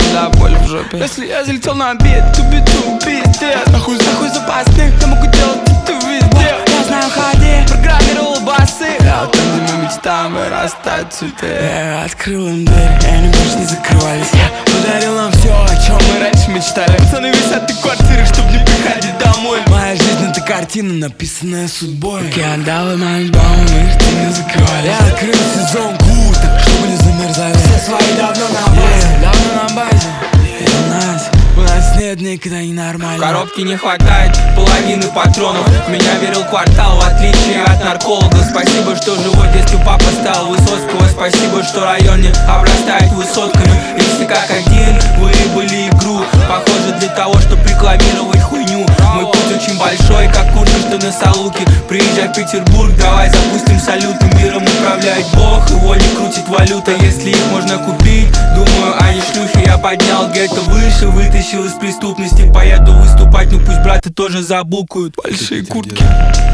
да, боль в жопе. Если я залетел на обед, ту-биту, пиздец. Нахуй запасных, я могу делать это везде. Я знаю ходы, программировал басы. Я там, где мы мечтаем вырастать цветы. Я открыл им дверь, и они больше не закрывались. Я подарил нам все, о чем мы раньше мечтали. Пацаны висят и квартиры, чтоб не приходить домой. Моя жизнь это картина, написанная судьбой. Как я отдал им альбом, их ты не закрывали. Я открыл сезонку, так чтобы не замерзали. Все свои давно на базе, давно на базе. У нас нет никогда не нормально. В коробке не хватает половины патронов. В меня верил квартал, в отличие от нарколога. Спасибо, что живой детстве папа стал Высоцкого. Спасибо, что район не обрастает высотками. И все как один выбыли игру. Похоже для того, чтобы рекламировать хуйню. Мой путь очень большой, как куртка, что на Салуке. Приезжай в Петербург, давай запустим салюты. Миром управляет Бог, его не крутит валюта. Если их можно купить, думаю, они шлюхи. Я поднял гетто выше, вытащил из преступности. Поеду выступать, ну пусть браты тоже забукают большие куртки.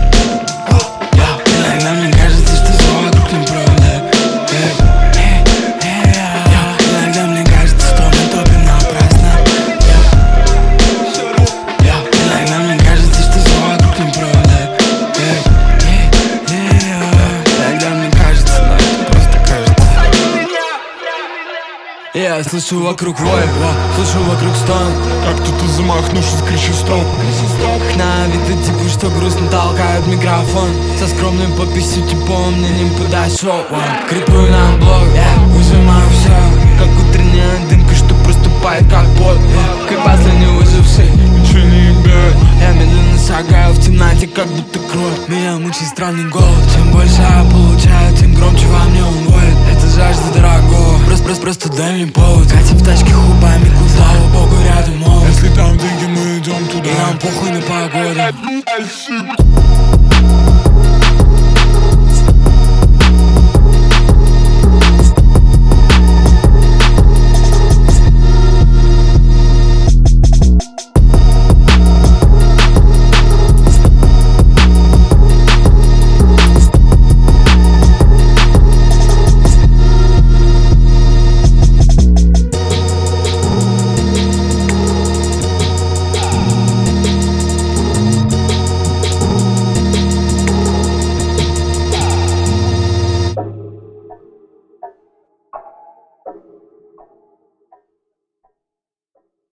Иногда мне кажется, что все вокруг неправда. Иногда мне кажется, что мы топим напрасно. Иногда мне кажется, что все вокруг неправда. Иногда мне кажется, но это просто кажется. Я слышу вокруг вой, слышу вокруг стон. Как кто-то замахнувшись кричит стоп. На вид типа, что грустно толкают микрофон. Со скромным подписью типа он мне не подошел. Крипую на блог, выжимаю все. Как утренняя дымка, что проступает как пот. Как последний выживший, Ничего не ебет. я медленно шагаю в темноте, как будто кровь. Меня мучает странный голод. Чем больше я получаю, тем громче во мне он воет. Это жажда дорогого, просто дай мне повод. Катим в тачке хубами, слава богу, рядом молод. Если там деньги, мы идем туда. И нам похуй на погоду.